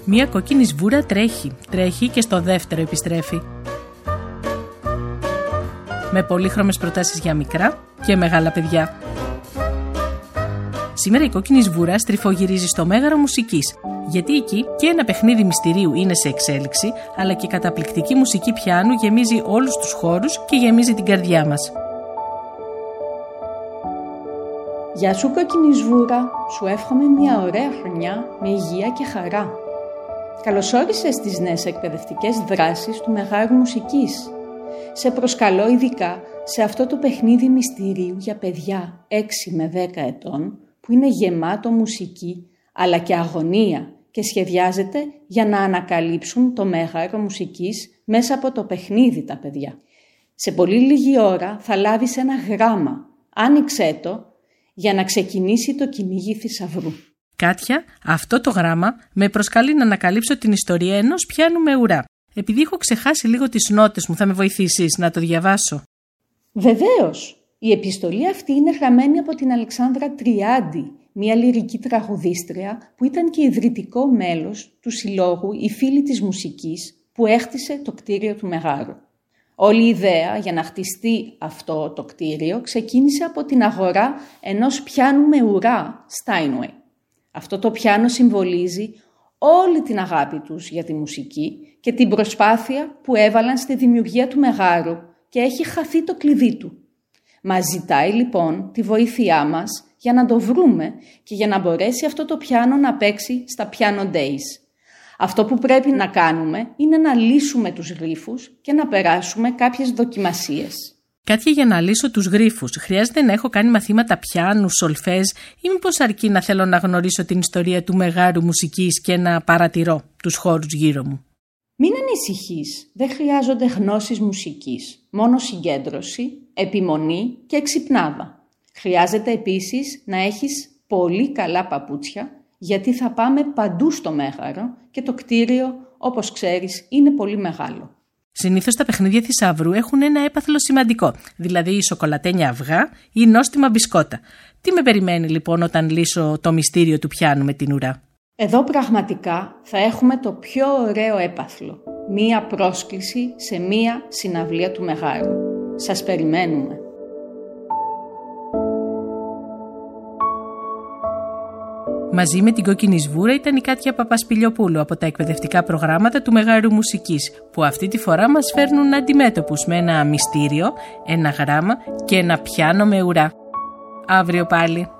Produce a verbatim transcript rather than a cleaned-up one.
Μία κόκκινη σβούρα τρέχει, τρέχει και στο δεύτερο επιστρέφει. Με πολύχρωμες προτάσεις για μικρά και μεγάλα παιδιά. Σήμερα η κόκκινη σβούρα στριφογυρίζει στο Μέγαρο Μουσικής, γιατί εκεί και ένα παιχνίδι μυστηρίου είναι σε εξέλιξη, αλλά και καταπληκτική μουσική πιάνου γεμίζει όλους τους χώρους και γεμίζει την καρδιά μας. Γεια σου κόκκινη σβούρα, σου εύχομαι μια ωραία χρονιά με υγεία και χαρά. Καλώς όρισες στις νέες εκπαιδευτικές δράσεις του Μεγάρου Μουσικής. Σε προσκαλώ ειδικά σε αυτό το παιχνίδι μυστηρίου για παιδιά έξι με δέκα ετών που είναι γεμάτο μουσική αλλά και αγωνία και σχεδιάζεται για να ανακαλύψουν το Μέγαρο Μουσικής μέσα από το παιχνίδι τα παιδιά. Σε πολύ λίγη ώρα θα λάβεις ένα γράμμα, άνοιξέ το για να ξεκινήσει το κυνήγι θησαυρού. Κάτια, αυτό το γράμμα με προσκαλεί να ανακαλύψω την ιστορία ενός πιάνου με ουρά. Επειδή έχω ξεχάσει λίγο τις νότες μου, θα με βοηθήσεις να το διαβάσω? Βεβαίως. Η επιστολή αυτή είναι γραμμένη από την Αλεξάνδρα Τριάντη, μια λυρική τραγουδίστρια που ήταν και ιδρυτικό μέλος του συλλόγου «Οι Φίλοι της Μουσικής» που έχτισε το κτίριο του Μεγάρου. Όλη η ιδέα για να χτιστεί αυτό το κτίριο ξεκίνησε από την αγορά ενός πιάνου με ουρά, Steinway. Αυτό το πιάνο συμβολίζει όλη την αγάπη τους για τη μουσική και την προσπάθεια που έβαλαν στη δημιουργία του Μεγάρου και έχει χαθεί το κλειδί του. Μας ζητάει λοιπόν τη βοήθειά μας για να το βρούμε και για να μπορέσει αυτό το πιάνο να παίξει στα Piano Days. Αυτό που πρέπει να κάνουμε είναι να λύσουμε τους γρίφους και να περάσουμε κάποιες δοκιμασίες. Κάτια, για να λύσω τους γρίφους, χρειάζεται να έχω κάνει μαθήματα πιάνου, σολφέζ ή μήπως αρκεί να θέλω να γνωρίσω την ιστορία του Μεγάρου Μουσικής και να παρατηρώ τους χώρους γύρω μου? Μην ανησυχείς, δεν χρειάζονται γνώσεις μουσικής, μόνο συγκέντρωση, επιμονή και εξυπνάδα. Χρειάζεται επίσης να έχεις πολύ καλά παπούτσια, γιατί θα πάμε παντού στο Μέγαρο και το κτίριο, όπως ξέρεις, είναι πολύ μεγάλο. Συνήθως τα παιχνίδια θησαυρού έχουν ένα έπαθλο σημαντικό, δηλαδή σοκολατένια αυγά ή νόστιμα μπισκότα. Τι με περιμένει λοιπόν όταν λύσω το μυστήριο του πιάνου με την ουρά? Εδώ πραγματικά θα έχουμε το πιο ωραίο έπαθλο. Μία πρόσκληση σε μία συναυλία του Μεγάρου. Σας περιμένουμε. Μαζί με την κόκκινη σβούρα ήταν η Κάτια Παπασπηλιοπούλου από τα εκπαιδευτικά προγράμματα του Μεγάρου Μουσικής, που αυτή τη φορά μας φέρνουν αντιμέτωπους με ένα μυστήριο, ένα γράμμα και ένα πιάνο με ουρά. Αύριο πάλι.